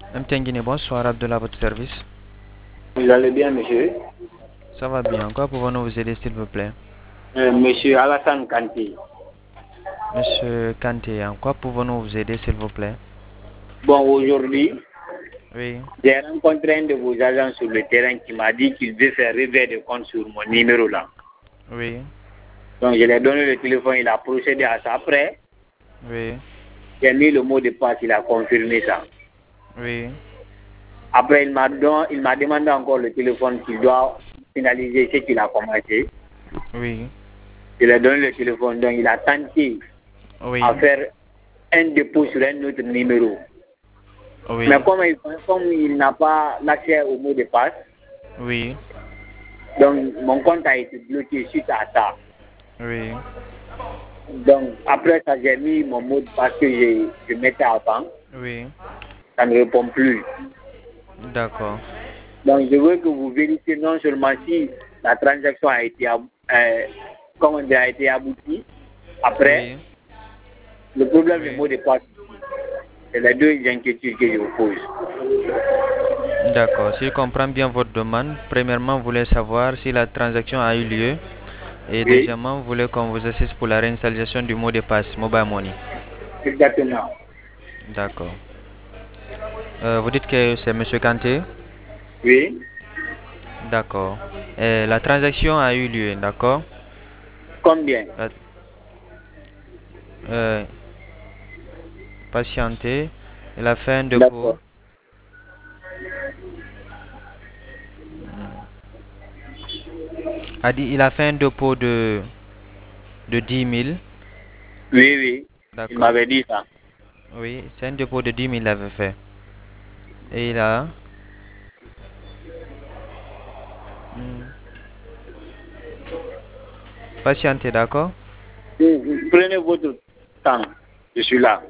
Mtengine, bonsoir, Abdullah, à votre service. Vous allez bien, monsieur? Ça va bien. Quoi pouvons-nous vous aider, s'il vous plaît? Monsieur Alassane Kanté. Monsieur Kanté, en quoi pouvons-nous vous aider, s'il vous plaît? Bon, aujourd'hui, Oui, j'ai rencontré un de vos agents sur le terrain qui m'a dit qu'il veut faire revers de compte sur mon numéro là. oui, Donc, je lui ai donné le téléphone, il a procédé à ça. Après, oui, j'ai mis le mot de passe, il a confirmé ça. oui, Après, il m'a demandé encore le téléphone qu'il doit finaliser ce qu'il a commencé. oui, Je lui ai donné le téléphone, donc il a tenté oui, à faire un dépôt sur un autre numéro. oui, Mais comme il n'a pas l'accès au mot de passe, oui, donc mon compte a été bloqué suite à ça. oui, Donc après ça, j'ai mis mon mot de passe que je mettais avant. oui, Ça ne répond plus. d'accord. Donc je veux que vous vérifiez non seulement si la transaction a été, a été aboutie. Après, Oui, le problème du oui, mot de passe, c'est les deux inquiétudes que je vous pose. d'accord. Si je comprends bien votre demande, premièrement, vous voulez savoir si la transaction a eu lieu. Et Oui, deuxièmement, vous voulez qu'on vous assiste pour la réinstallation du mot de passe Mobile Money. exactement. D'accord. Vous dites que c'est Monsieur Kanté? Oui, D'accord. La transaction a eu lieu, d'accord? combien? La- euh, Patientez. Il a fait un dépôt. D'accord. Il a fait un dépôt de 10 000. Oui, oui, il D'accord. m'avait dit ça. Oui, c'est un dépôt de 10 000 il avait fait. Et il a... Hmm, patientez, d'accord? Prenez votre temps, je suis là.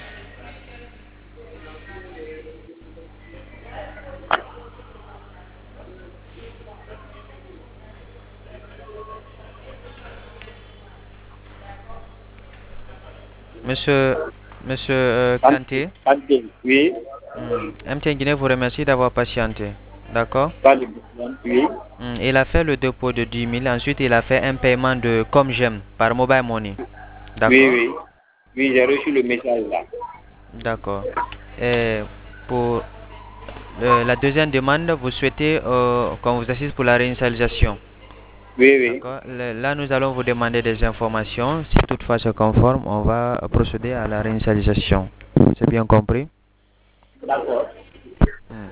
Monsieur, Monsieur Kanté, Santé, oui, MTN Guinée vous remercie d'avoir patienté. D'accord? pas de problème, oui, Il a fait le dépôt de 10 000. Ensuite, il a fait un paiement de comme j'aime par Mobile Money. oui, D'accord? oui, oui, j'ai reçu le message là. D'accord. Et pour la deuxième demande, vous souhaitez qu'on vous assiste pour la réinitialisation. Oui, oui, D'accord. Là, nous allons vous demander des informations. Si toutefois c'est conforme, on va procéder à la réinitialisation. C'est bien compris? d'accord, Hmm.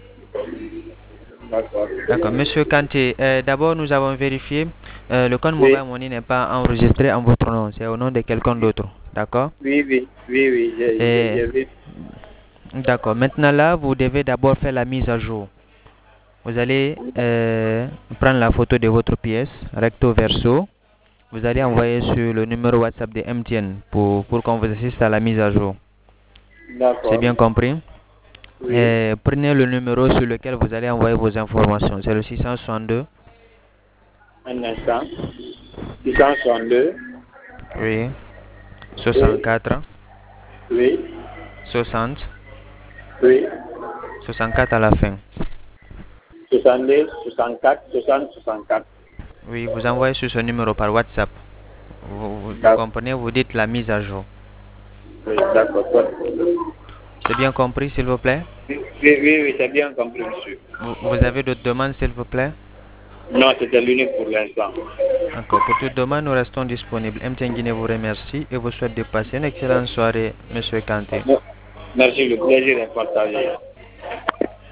d'accord. D'accord. Monsieur Kanté, d'abord, nous avons vérifié. Le compte Oui, Mobile Money n'est pas enregistré en votre nom. C'est au nom de quelqu'un d'autre. D'accord? oui, oui, oui, oui, Et j'ai vu. d'accord. Maintenant là, vous devez d'abord faire la mise à jour. Vous allez prendre la photo de votre pièce, recto verso. Vous allez envoyer sur le numéro WhatsApp de MTN pour qu'on vous assiste à la mise à jour. C'est D'accord, bien compris? oui, Et prenez le numéro sur lequel vous allez envoyer vos informations. C'est le 662. un instant. 662, Oui. oui, 64. oui, 60. oui, 64 à la fin. 62, 64, 60, 64. Oui, vous envoyez sur ce numéro par WhatsApp. Vous D'accord, comprenez? Vous dites la mise à jour. oui, d'accord. C'est bien compris, s'il vous plaît? Oui, oui, oui, oui, c'est bien compris, monsieur. Vous avez d'autres demandes, s'il vous plaît? Non, c'était l'unique pour l'instant. Encore, pour toute demande, nous restons disponibles. MTN Guinée vous remercie et vous souhaite de passer une excellente soirée, Monsieur Kanté. Merci, le plaisir est partagé.